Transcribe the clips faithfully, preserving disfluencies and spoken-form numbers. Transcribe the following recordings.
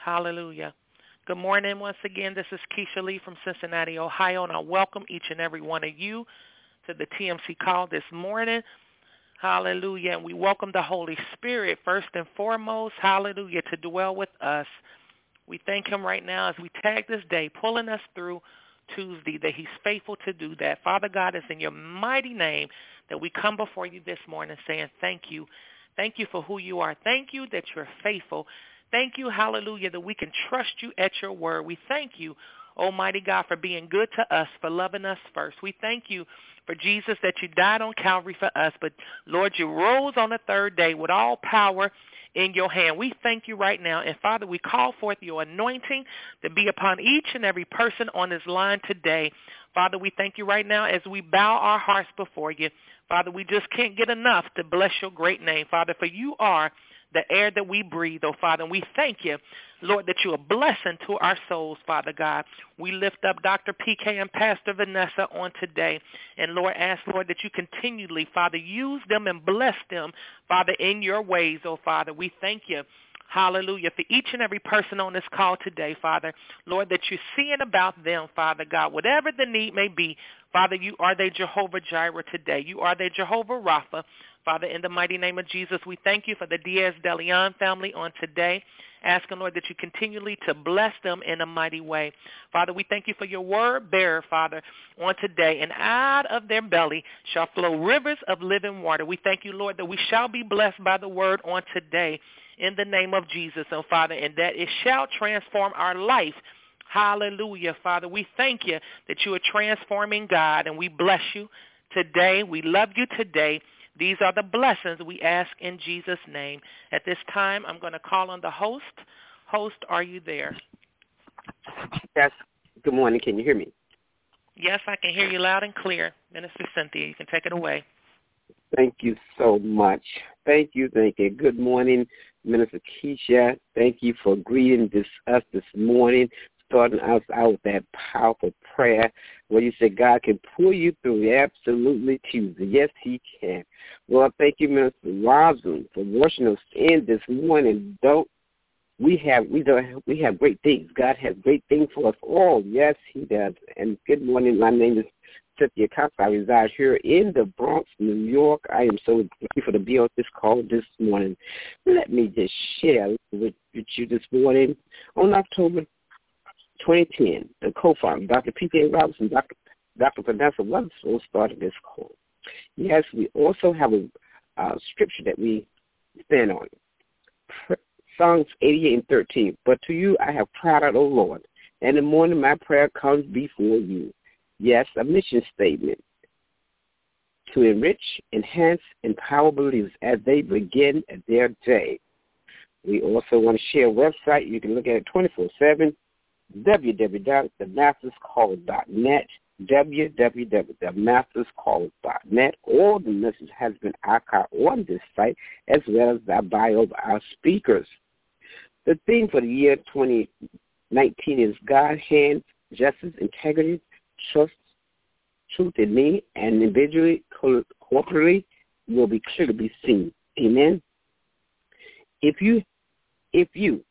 Hallelujah. Good morning once again. This is Keisha Lee from Cincinnati, Ohio, and I welcome each and every one of you to the T M C call this morning. Hallelujah. And we welcome the Holy Spirit first and foremost, hallelujah, to dwell with us. We thank him right now as we tag this day, pulling us through Tuesday, that he's faithful to do that. Father God, it's in your mighty name that we come before you this morning saying thank you. Thank you for who you are. Thank you that you're faithful. Thank you, hallelujah, that we can trust you at your word. We thank you, Almighty God, for being good to us, for loving us first. We thank you for Jesus, that you died on Calvary for us, but Lord, you rose on the third day with all power in your hand. We thank you right now. And Father, we call forth your anointing to be upon each and every person on this line today. Father, we thank you right now as we bow our hearts before you. Father, we just can't get enough to bless your great name, Father, for you are the air that we breathe, oh Father. And we thank you, Lord, that you're a blessing to our souls, Father God. We lift up Doctor P K and Pastor Vanessa on today. And Lord, ask, Lord, that you continually, Father, use them and bless them, Father, in your ways, oh Father. We thank you. Hallelujah. For each and every person on this call today, Father, Lord, that you're seeing about them, Father God, whatever the need may be, Father, you are their Jehovah Jireh today. You are their Jehovah Rapha. Father, in the mighty name of Jesus, we thank you for the Diaz de Leon family on today. Asking, Lord, that you continually to bless them in a mighty way. Father, we thank you for your word bearer, Father, on today. And out of their belly shall flow rivers of living water. We thank you, Lord, that we shall be blessed by the word on today in the name of Jesus, oh Father, and that it shall transform our life. Hallelujah, Father. We thank you that you are transforming God, and we bless you today. We love you today. These are the blessings we ask in Jesus' name. At this time, I'm going to call on the host. Host, are you there? Yes. Good morning. Can you hear me? Yes, I can hear you loud and clear. Minister Cynthia, you can take it away. Thank you so much. Thank you. Thank you. Good morning, Minister Keisha. Thank you for greeting this, us this morning, starting us out with that powerful prayer where you say God can pull you through. Absolutely Tuesday. Yes, he can. Well, thank you, Minister Roslyn, for washing us in this morning. Don't we have we don't we have great things. God has great things for us all. Yes, he does. And good morning. My name is Cynthia Cox. I reside here in the Bronx, New York. I am so grateful to be on this call this morning. Let me just share with, with you this morning. On October twenty ten, the co-founder, Doctor P K Robinson, Doctor Doctor Vanessa Weatherspoon started this call. Yes, we also have a uh, scripture that we stand on. Psalms eighty-eight and thirteen. But to you I have cried out, O Lord, and in the morning my prayer comes before you. Yes, a mission statement to enrich, enhance, empower believers as they begin their day. We also want to share a website. You can look at it twenty-four seven, w w w dot the masters call dot net, w w w dot the masters call dot net. All the message has been archived on this site, as well as the bio of our speakers. The theme for the year twenty nineteen is God, hand, justice, integrity, trust, truth in me, and individually, corporately, will be clearly be seen. Amen. If you, if you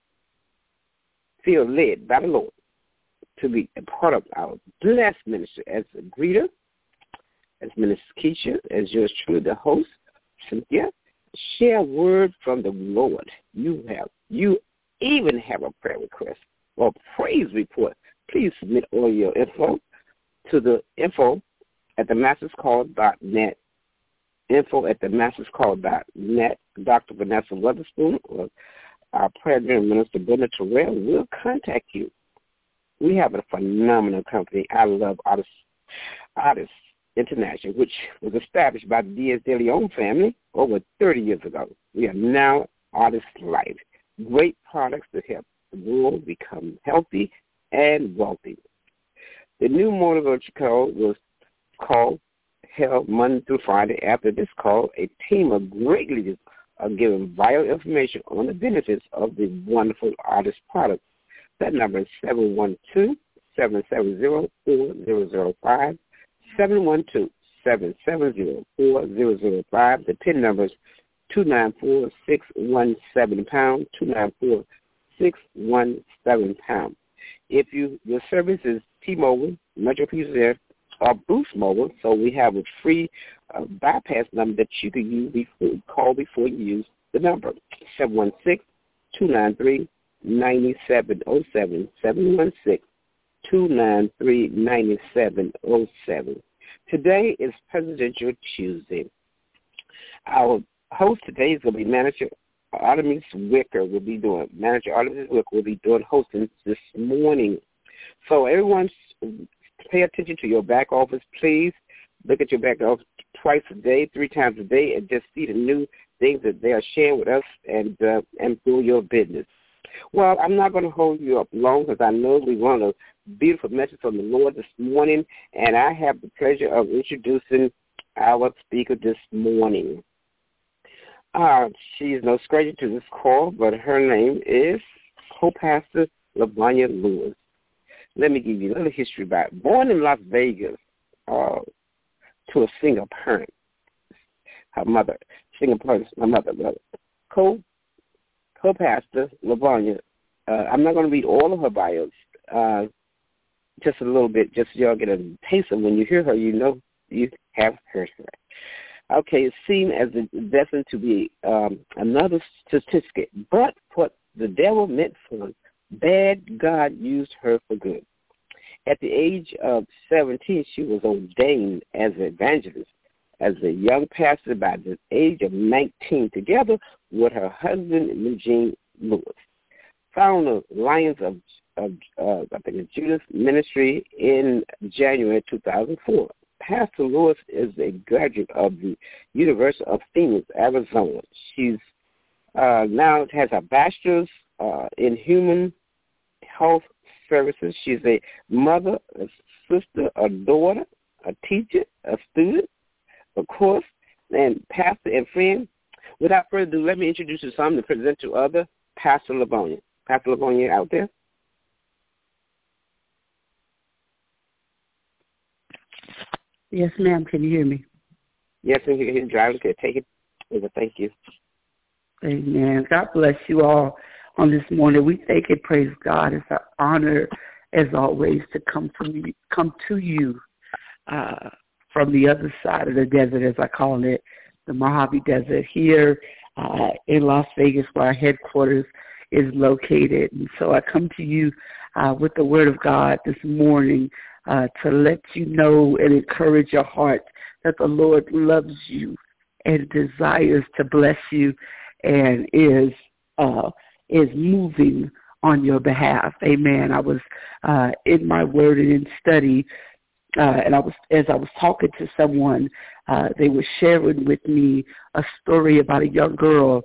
feel led by the Lord to be a part of our blessed ministry as a greeter, as Minister Keisha, as yours truly, the host, Cynthia, share a word from the Lord. You have, you even have a prayer request or praise report. Please submit all your info to the info at the masters call dot net, info at the masters call dot net. Doctor Vanessa Weatherspoon or our prayer minister, Brenda Terrell, will contact you. We have a phenomenal company. I love Artists, Artists International, which was established by the Diaz de Leon family over thirty years ago. We are now Artist Life. Great products to help the world become healthy and wealthy. The new motivation call was called held Monday through Friday. After this call, a team of great leaders are giving vital information on the benefits of the wonderful Artist product. That number is seven one two, seven seven zero, four zero zero five, seven one two, seven seven zero, four zero zero five. The PIN number is two nine four, six one seven pound, two nine four, six one seven pound. If you your service is T-Mobile, Metro P C S, or Boost Mobile, so we have a free uh, bypass number that you can use before, call before you use the number, seven one six, two nine three, nine seven zero seven, seven one six, two nine three, nine seven zero seven. Today is Presidential Tuesday. Our host today is going to be Manager Artemis Wicker. Will be doing Manager Artemis Wicker will be doing hosting this morning. So everyone, pay attention to your back office, please. Look at your back office twice a day, three times a day, and just see the new things that they are sharing with us and uh, and do your business. Well, I'm not going to hold you up long because I know we want a beautiful message from the Lord this morning, and I have the pleasure of introducing our speaker this morning. Uh, she is no stranger to this call, but her name is Co-Pastor LaVonya Lewis. Let me give you a little history about it. Born in Las Vegas uh, to a single parent, her mother, single parent, my mother, brother, co co-pastor LaVonya. Uh, I'm not going to read all of her bios, uh, just a little bit, just so y'all get a taste of when you hear her, you know you have heard her. Okay, it's seen as a destined to be um, another statistic, but what the devil meant for bad, God used her for good. At the age of seventeen, she was ordained as an evangelist, as a young pastor by the age of nineteen, together with her husband, Eugene Lewis. Found the Lions of, of uh, I think it's Judas Ministry in January two thousand four. Pastor Lewis is a graduate of the University of Phoenix, Arizona. She's uh, now has a bachelor's uh, in human health services. She's a mother, a sister, a daughter, a teacher, a student, of course, and pastor and friend. Without further ado, let me introduce you to some to present to other Pastor LaVonya. Pastor LaVonya, out there? Yes, ma'am. Can you hear me? Yes, and he's driving. Okay, take it over. Thank you. Amen. God bless you all on this morning. We thank and praise God. It's an honor, as always, to come from you, come to you uh, from the other side of the desert, as I call it, the Mojave Desert, here uh, in Las Vegas, where our headquarters is located. And so I come to you uh, with the Word of God this morning uh, to let you know and encourage your heart that the Lord loves you and desires to bless you and is uh, is moving on your behalf. Amen. I was uh, in my Word and in study, uh, and I was as I was talking to someone, uh, they were sharing with me a story about a young girl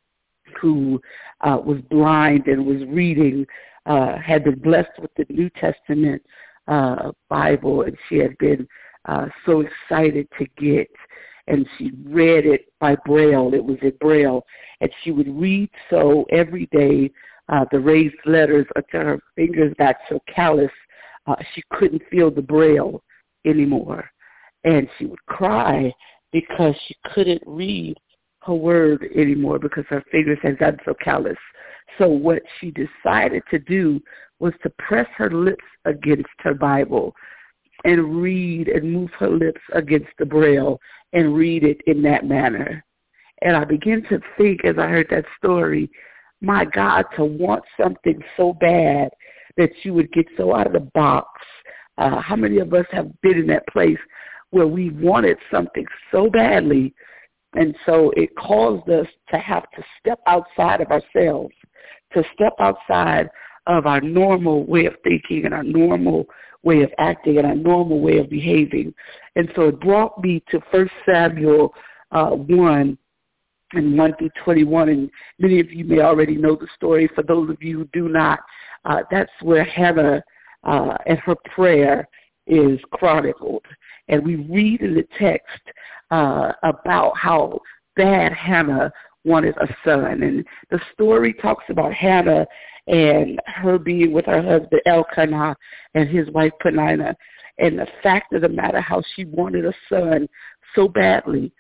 who uh, was blind and was reading, uh, had been blessed with the New Testament uh, Bible, and she had been uh, so excited to get, and she read it by Braille. It was in Braille, and she would read so every day, uh, the raised letters until her fingers got so callous uh, she couldn't feel the Braille anymore. And she would cry because she couldn't read her word anymore because her fingers had gotten so callous. So what she decided to do was to press her lips against her Bible and read and move her lips against the Braille and read it in that manner. And I began to think as I heard that story, my God, to want something so bad that you would get so out of the box. Uh, how many of us have been in that place where we wanted something so badly, and so it caused us to have to step outside of ourselves, to step outside of our normal way of thinking and our normal way of acting and our normal way of behaving. And so it brought me to First Samuel uh, one and one through twenty-one, and many of you may already know the story. For those of you who do not, uh, that's where Hannah uh, and her prayer is chronicled. And we read in the text uh, about how bad Hannah wanted a son. And the story talks about Hannah and her being with her husband Elkanah and his wife Peninnah. And the fact of the matter, how she wanted a son so badly.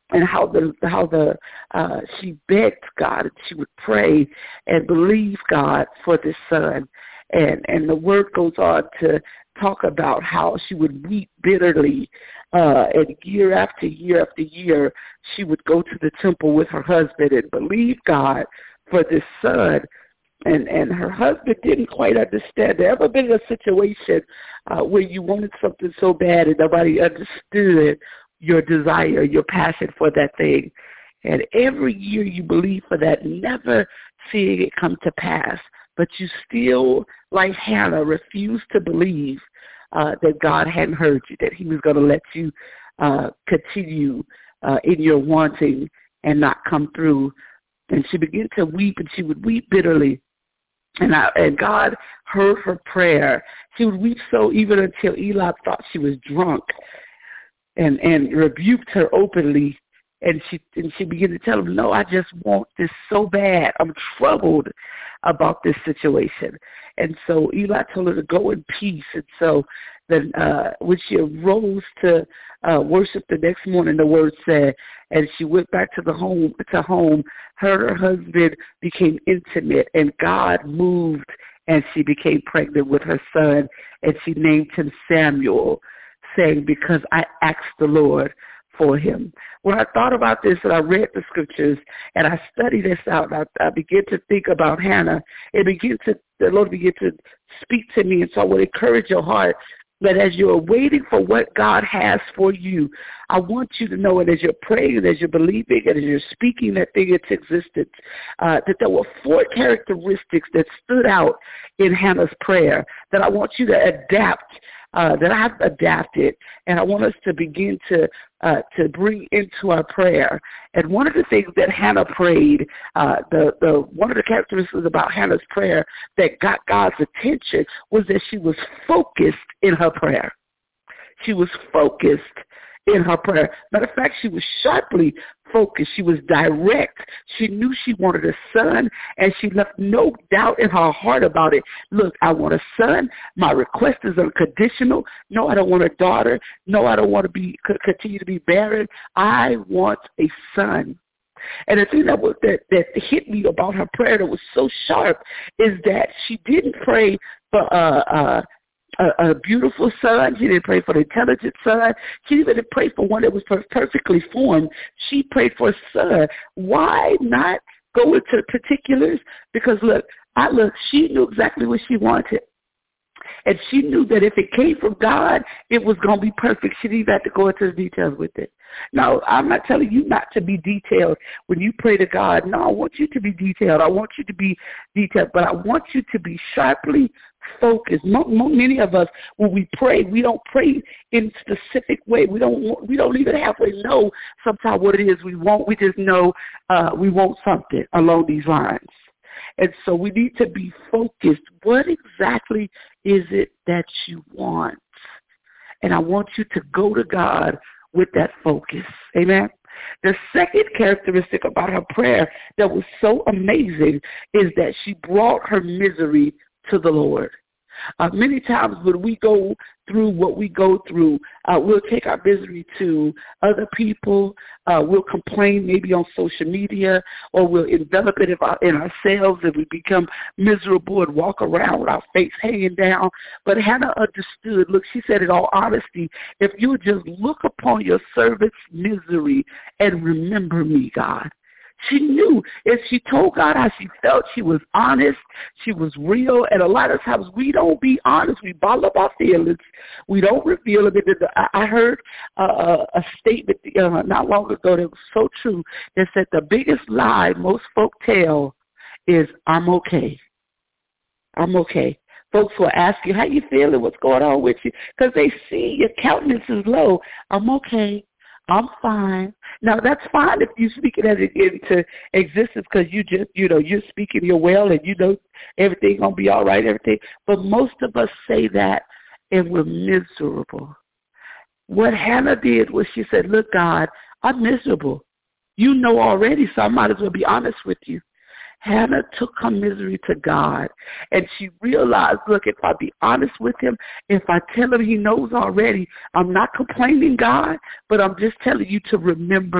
and how the how the uh, she begged God, and she would pray and believe God for this son. And and the word goes on to talk about how she would weep bitterly, uh, and year after year after year, she would go to the temple with her husband and believe God for this son. And and her husband didn't quite understand. There ever been a situation uh, where you wanted something so bad and nobody understood your desire, your passion for that thing? And every year you believe for that, never seeing it come to pass. But you still, like Hannah, refuse to believe uh, that God hadn't heard you, that he was going to let you uh, continue uh, in your wanting and not come through. And she began to weep, and she would weep bitterly. And, I, and God heard her prayer. She would weep so even until Eli thought she was drunk and, and rebuked her openly. And she and she began to tell him, no, I just want this so bad. I'm troubled about this situation. And so Eli told her to go in peace. And so then uh, when she arose to uh, worship the next morning, the word said, and she went back to the home, to home, her and her husband became intimate, and God moved, and she became pregnant with her son, and she named him Samuel, saying, because I asked the Lord for him. When I thought about this and I read the scriptures and I studied this out, I, I began to think about Hannah. It began to, the Lord began to speak to me, and so I would encourage your heart that as you're waiting for what God has for you, I want you to know, and as you're praying, and as you're believing, and as you're speaking that thing into existence, uh, that there were four characteristics that stood out in Hannah's prayer that I want you to adapt, uh, that I've adapted, and I want us to begin to uh, to bring into our prayer. And one of the things that Hannah prayed, uh, the, the one of the characteristics about Hannah's prayer that got God's attention was that she was focused in her prayer. She was focused in her prayer. Matter of fact, she was sharply focused. She was direct. She knew she wanted a son, and she left no doubt in her heart about it. Look, I want a son. My request is unconditional. No, I don't want a daughter. No, I don't want to be continue to be barren. I want a son. And the thing that, was, that that hit me about her prayer that was so sharp is that she didn't pray for uh, uh, a, a beautiful son. She didn't pray for an intelligent son. She didn't pray for one that was perfectly formed. She prayed for a son. Why not go into particulars? Because, look, I look, she knew exactly what she wanted. And she knew that if it came from God, it was going to be perfect. She didn't even have to go into the details with it. Now, I'm not telling you not to be detailed when you pray to God. No, I want you to be detailed. I want you to be detailed, but I want you to be sharply focused. Many of us, when we pray, we don't pray in a specific way. We don't. We don't even halfway know sometimes what it is we want. We just know uh, we want something along these lines. And so we need to be focused. What exactly is it that you want? And I want you to go to God with that focus. Amen. The second characteristic about her prayer that was so amazing is that she brought her misery to the Lord. Uh, many times when we go through what we go through, uh, we'll take our misery to other people. Uh, we'll complain maybe on social media, or we'll envelop it in ourselves, and we become miserable and walk around with our face hanging down. But Hannah understood. Look, she said in all honesty, if you just look upon your servant's misery and remember me, God. She knew if she told God how she felt, she was honest, she was real, and a lot of times we don't be honest. We bottle up our feelings. We don't reveal them. I heard uh, a statement uh, not long ago that was so true that said the biggest lie most folk tell is, I'm okay. I'm okay. Folks will ask you, how you feeling? What's going on with you? Because they see your countenance is low. I'm okay. I'm fine. Now, that's fine if you speak it as it into existence because you just, you know, you're speaking your well and you know everything going to be all right, everything. But most of us say that and we're miserable. What Hannah did was she said, look, God, I'm miserable. You know already, so I might as well be honest with you. Hannah took her misery to God, and she realized, look, if I be honest with him, if I tell him he knows already, I'm not complaining, God, but I'm just telling you to remember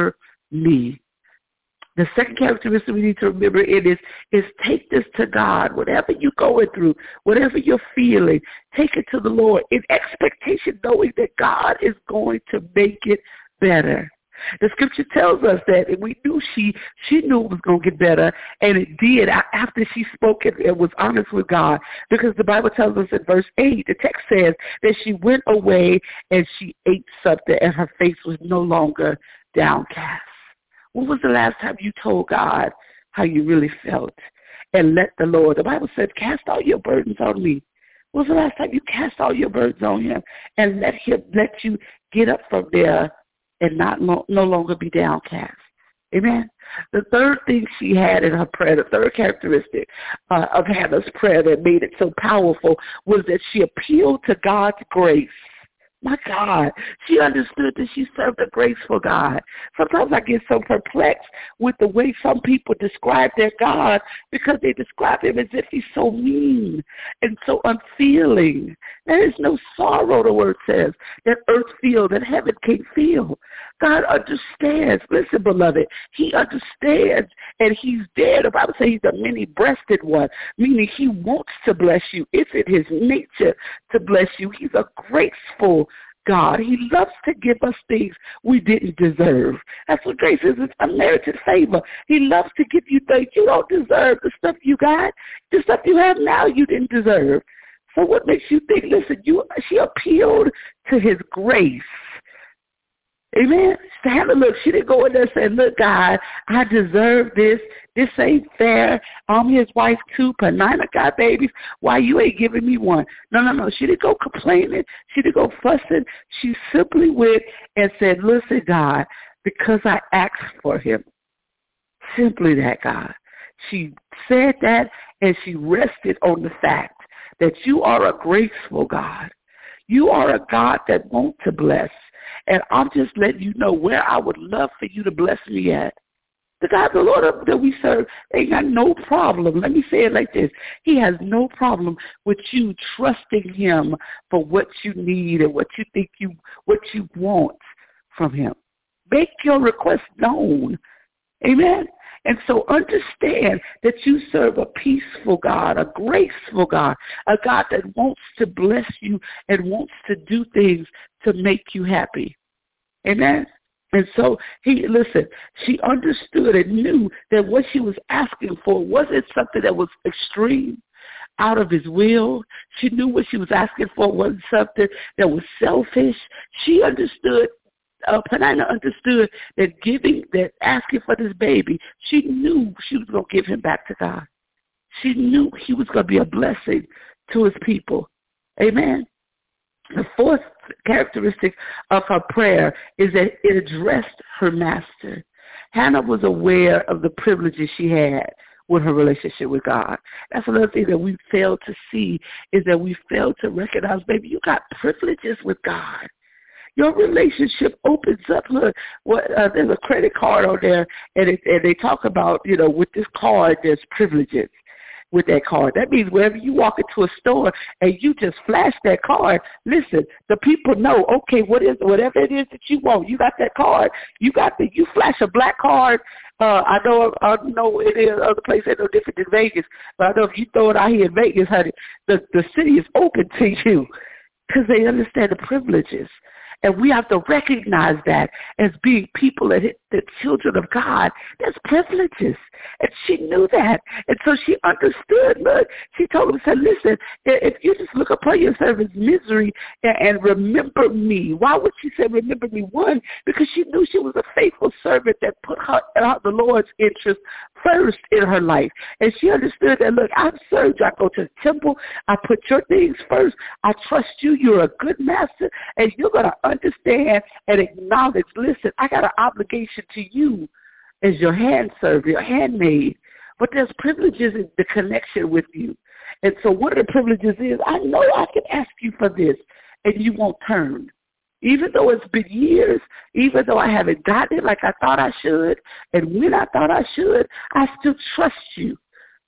me. The second characteristic we need to remember it is, is take this to God. Whatever you're going through, whatever you're feeling, take it to the Lord in expectation, knowing that God is going to make it better. The scripture tells us that, and we knew she she knew it was going to get better, and it did after she spoke it and was honest with God, because the Bible tells us in verse eight, the text says that she went away and she ate something, and her face was no longer downcast. When was the last time you told God how you really felt and let the Lord, the Bible says, cast all your burdens on me. When was the last time you cast all your burdens on him and let him let you get up from there and not lo- no longer be downcast? Amen. The third thing she had in her prayer, the third characteristic uh, of Hannah's prayer that made it so powerful, was that she appealed to God's grace. My God, she understood that she served a graceful God. Sometimes I get so perplexed with the way some people describe their God, because they describe him as if he's so mean and so unfeeling. There is no sorrow, the word says, that earth feels, that heaven can't feel. God understands. Listen, beloved, he understands, and he's there. The Bible says he's a many-breasted one, meaning he wants to bless you. It's in his nature to bless you. He's a graceful God. He loves to give us things we didn't deserve. That's what grace is. It's unmerited favor. He loves to give you things you don't deserve. The stuff you got, the stuff you have now, you didn't deserve. So what makes you think, listen, you she appealed to his grace. Amen. To have a look, she didn't go in there and say, look, God, I deserve this. This ain't fair. I'm his wife too. Penina got babies. Why you ain't giving me one? No, no, no. She didn't go complaining. She didn't go fussing. She simply went and said, listen, God, because I asked for him. Simply that, God. She said that, and she rested on the fact that you are a graceful God. You are a God that wants to bless. And I'm just letting you know where I would love for you to bless me at. The God, the Lord that we serve, ain't got no problem. Let me say it like this. He has no problem with you trusting him for what you need and what you think you, what you want from him. Make your request known. Amen. And so understand that you serve a peaceful God, a graceful God, a God that wants to bless you and wants to do things to make you happy. Amen. And so he, listen, she understood and knew that what she was asking for wasn't something that was extreme, out of his will. She knew what she was asking for wasn't something that was selfish. She understood. Uh, Penina understood that giving, that asking for this baby, she knew she was going to give him back to God. She knew he was going to be a blessing to his people. Amen. The fourth characteristic of her prayer is that it addressed her master. Hannah was aware of the privileges she had with her relationship with God. That's another thing that we fail to see, is that we fail to recognize, baby, you got privileges with God. Your relationship opens up. Look, what, uh, there's a credit card on there, and, it, and they talk about, you know, with this card, there's privileges with that card. That means wherever you walk into a store and you just flash that card, listen, the people know, okay, what is whatever it is that you want, you got that card. You got the, you flash a black card. Uh, I know, I know it is other places no different than Vegas, but I know if you throw it out here in Vegas, honey, the, the city is open to you because they understand the privileges. And we have to recognize that as being people that the children of God, there's privileges. And she knew that. And so she understood. Look, she told him, said, listen, if you just look upon yourself as misery and, and remember me. Why would she say remember me? One, because she knew she was a faithful servant that put her, uh, the Lord's interest first in her life. And she understood that, look, I've served you. I go to the temple. I put your things first. I trust you. You're a good master. And you're going to understand and acknowledge, listen, I got an obligation to you as your hand server, your handmaid. But there's privileges in the connection with you. And so one of the privileges is, I know I can ask you for this, and you won't turn. Even though it's been years, even though I haven't gotten it like I thought I should, and when I thought I should, I still trust you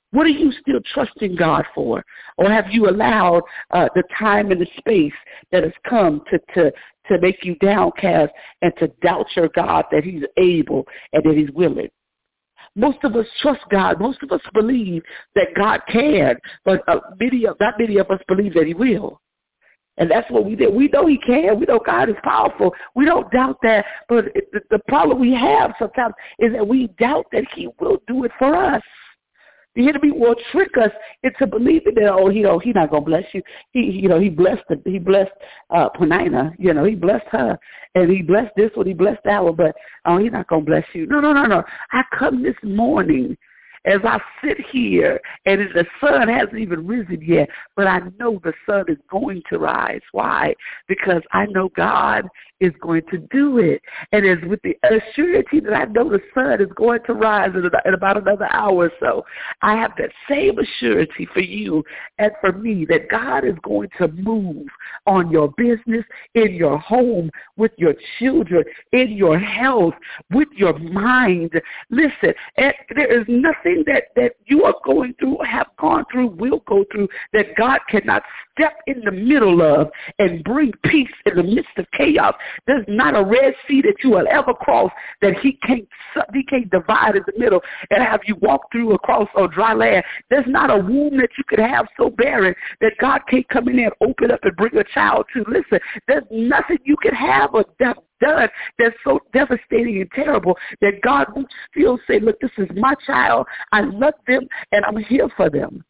What are you still trusting God for? Or have you allowed uh, the time and the space that has come to, to, to make you downcast and to doubt your God that he's able and that he's willing? Most of us trust God. Most of us believe that God can, but uh, many of, not many of us believe that he will. And that's what we did. We know he can. We know God is powerful. We don't doubt that. But it, the, the problem we have sometimes is that we doubt that he will do it for us. The enemy will trick us into believing that, oh, you know, he's not gonna bless you. He, you know, he blessed the, he blessed uh, Penina. You know, he blessed her, and he blessed this one, he blessed that one. But oh, he's not gonna bless you. No, no, no, no. I come this morning as I sit here, and the sun hasn't even risen yet, but I know the sun is going to rise. Why? Because I know God is going to do it. And it's with the assurity that I know the sun is going to rise in, in about another hour or so. I have that same assurity for you and for me that God is going to move on your business, in your home, with your children, in your health, with your mind. Listen, and there is nothing that, that you are going through, have gone through, will go through, that God cannot step in the middle of and bring peace in the midst of chaos. There's not a Red Sea that you will ever cross that he can't he can't divide in the middle and have you walk through across on dry land. There's not a womb that you could have so barren that God can't come in there and open up and bring a child to. Listen, there's nothing you can have or done that's so devastating and terrible that God will still say, look, this is my child. I love them, and I'm here for them.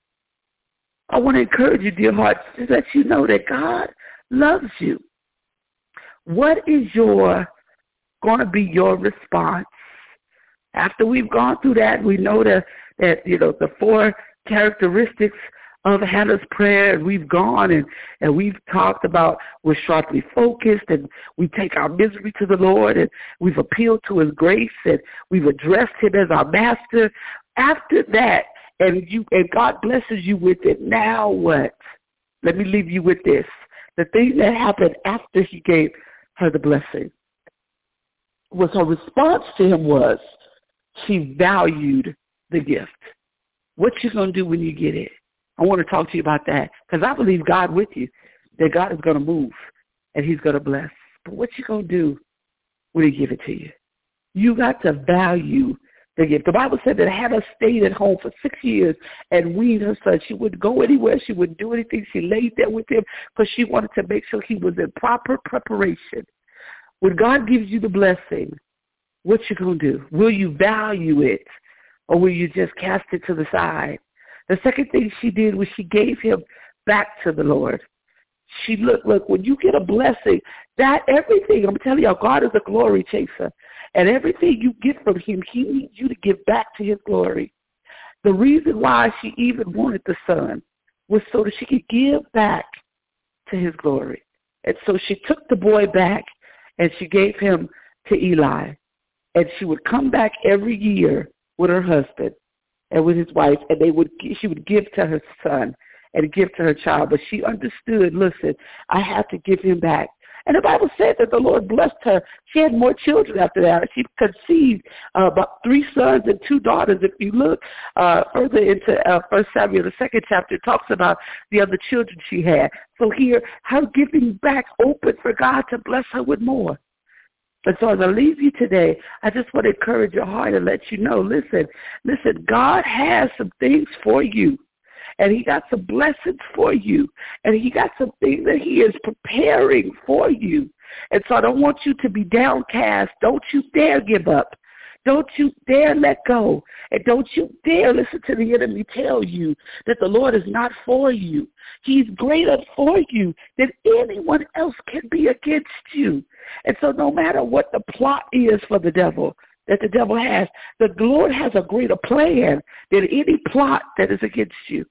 I want to encourage you, dear heart, to let you know that God loves you. What is your going to be your response? After we've gone through that, we know that, that you know, the four characteristics of Hannah's prayer, and we've gone and, and we've talked about we're sharply focused, and we take our misery to the Lord, and we've appealed to his grace, and we've addressed him as our master. After that, and you and God blesses you with it, now what? Let me leave you with this. The thing that happened after he gave her the blessing was her response to him was she valued the gift. What you going to do when you get it? I want to talk to you about that because I believe God with you, that God is going to move and he's going to bless. But what you going to do when he give it to you? You got to value the gift. The Bible said that Hannah stayed at home for six years and weaned her son. She wouldn't go anywhere. She wouldn't do anything. She laid there with him because she wanted to make sure he was in proper preparation. When God gives you the blessing, what you going to do? Will you value it or will you just cast it to the side? The second thing she did was she gave him back to the Lord. She looked, look, when you get a blessing, that everything, I'm telling y'all, God is a glory chaser. And everything you get from him, he needs you to give back to his glory. The reason why she even wanted the son was so that she could give back to his glory. And so she took the boy back and she gave him to Eli. And she would come back every year with her husband and with his wife, and they would she would give to her son and give to her child. But she understood, listen, I have to give him back. And the Bible said that the Lord blessed her. She had more children after that. She conceived uh, about three sons and two daughters. If you look uh, further into uh, First Samuel, the second chapter, it talks about the other children she had. So here, her giving back opened for God to bless her with more. And so as I leave you today, I just want to encourage your heart and let you know, listen, listen, God has some things for you. And he got some blessings for you. And he got some things that he is preparing for you. And so I don't want you to be downcast. Don't you dare give up. Don't you dare let go. And don't you dare listen to the enemy tell you that the Lord is not for you. He's greater for you than anyone else can be against you. And so no matter what the plot is for the devil, that the devil has, the Lord has a greater plan than any plot that is against you.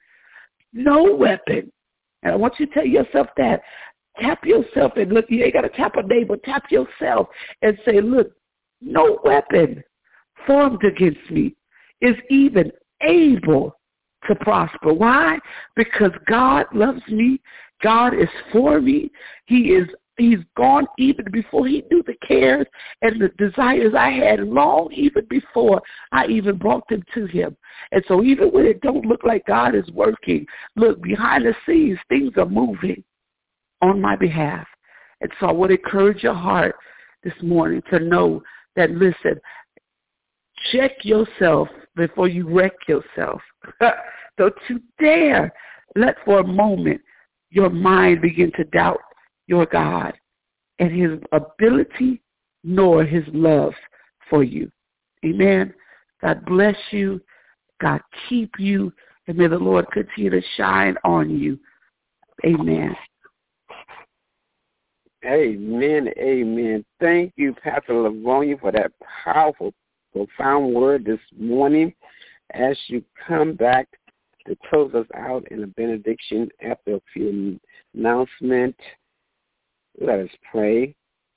No weapon. And I want you to tell yourself that. Tap yourself and look, you ain't got to tap a neighbor. Tap yourself and say, look, no weapon formed against me is even able to prosper. Why? Because God loves me. God is for me. He is He's gone even before he knew the cares and the desires I had long even before I even brought them to him. And so even when it don't look like God is working, look, behind the scenes, things are moving on my behalf. And so I would encourage your heart this morning to know that, listen, check yourself before you wreck yourself. Don't you dare let for a moment your mind begin to doubt your God and his ability nor his love for you. Amen. God bless you. God keep you. And may the Lord continue to shine on you. Amen. Amen. Amen. Thank you, Pastor Lavonia, for that powerful, profound word this morning. As you come back to close us out in a benediction after a few announcements, let us pray.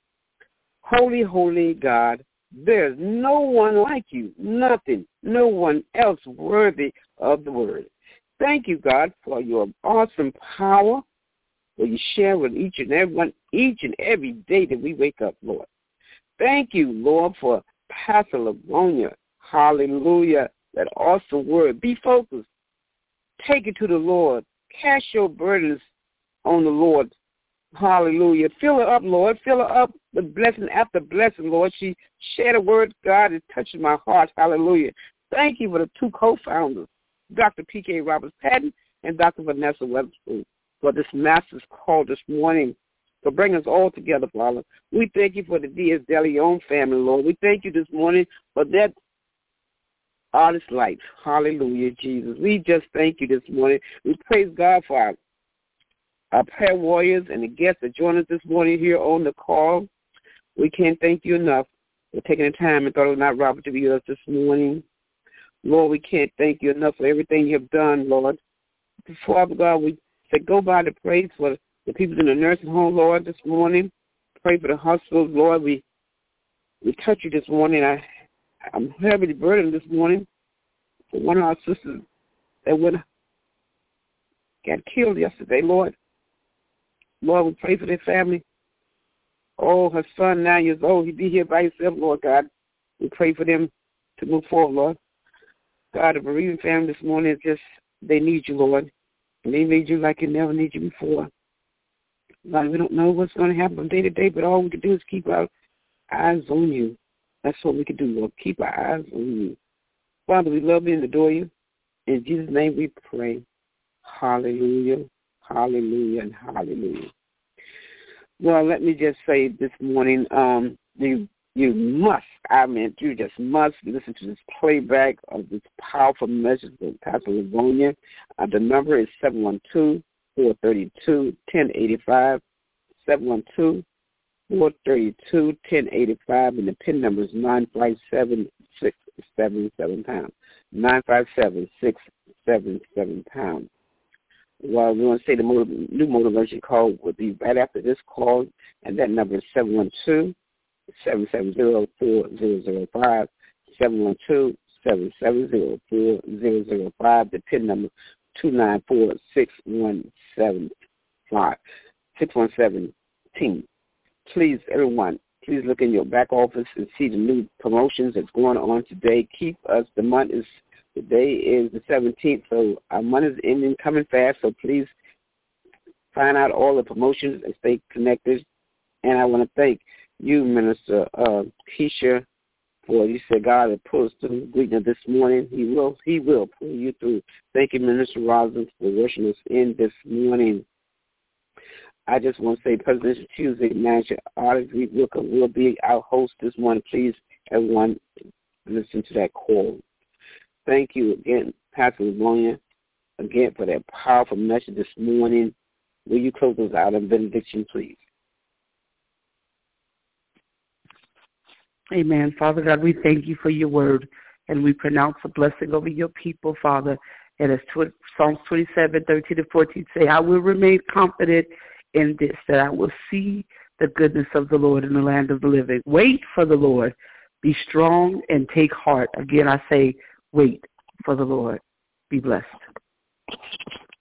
Holy, holy God, there's no one like you, nothing, no one else worthy of the word. Thank you, God, for your awesome power that you share with each and every one, each and every day that we wake up, Lord. Thank you, Lord, for Pastor Lavonia. Hallelujah. That awesome word. Be focused. Take it to the Lord. Cast your burdens on the Lord. Hallelujah. Fill her up, Lord. Fill her up with blessing after blessing, Lord. She shared a word, God, is touching my heart. Hallelujah. Thank you for the two co-founders, Doctor P K Roberts-Patton and Doctor Vanessa Weatherspoon, for this master's call this morning, for bringing us all together, Father. We thank you for the Diaz de Leon family, Lord. We thank you this morning for that artist life. Hallelujah, Jesus. We just thank you this morning. We praise God for our, our prayer warriors and the guests that joined us this morning here on the call. We can't thank you enough for taking the time and thought it was not robbery to be with us this morning. Lord, we can't thank you enough for everything you have done, Lord. Father God, we say go by the praise for the people in the nursing home, Lord, this morning. Pray for the hospitals, Lord. We we touch you this morning. I, I'm heavily burdened this morning for one of our sisters that went, got killed yesterday, Lord. Lord, we pray for their family. Oh, her son, nine years old, he'd be here by himself, Lord God. We pray for them to move forward, Lord. God, the bereaved family this morning, just, they need you, Lord. And they need you like they never need you before. Lord, we don't know what's going to happen from day to day, but all we can do is keep our eyes on you. That's what we can do, Lord. Keep our eyes on you. Father, we love you and adore you. In Jesus' name we pray. Hallelujah, hallelujah, and hallelujah. Well, let me just say this morning, um, you you must, I mean, you just must listen to this playback of this powerful message from Pastor Lavonia. Uh, the number is seven one two, four three two, one zero eight five, seven one two, four three two, one zero eight five, and the PIN number is nine five seven, six seven seven pounds. nine five seven, six seven seven pounds. Well, we want to say the motiv- new motivation call will be right after this call, and that number is seven one two, seven seven zero, four zero zero five, seven one two, seven seven zero, four zero zero five, the PIN number two nine four, six one seven five, six one seven. Please, everyone, please look in your back office and see the new promotions that's going on today. Keep us, the month is, today is the seventeenth, so our month is ending, coming fast, so please find out all the promotions and stay connected. And I want to thank you, Minister uh, Keisha, for you said God had pulled us through greeting this morning. He will, he will pull you through. Thank you, Minister Roslyn, for worshiping us in this morning. I just want to say Presidential Tuesday Manager Audrey Wilker will be our host this morning. Please, everyone, listen to that call. Thank you again, Pastor Lavonia, again for that powerful message this morning. Will you close us out in benediction, please? Amen. Father God, we thank you for your word, and we pronounce a blessing over your people, Father. And as Psalms twenty-seven, thirteen to fourteen say, I will remain confident in this, that I will see the goodness of the Lord in the land of the living. Wait for the Lord. Be strong and take heart. Again, I say, wait for the Lord. Be blessed.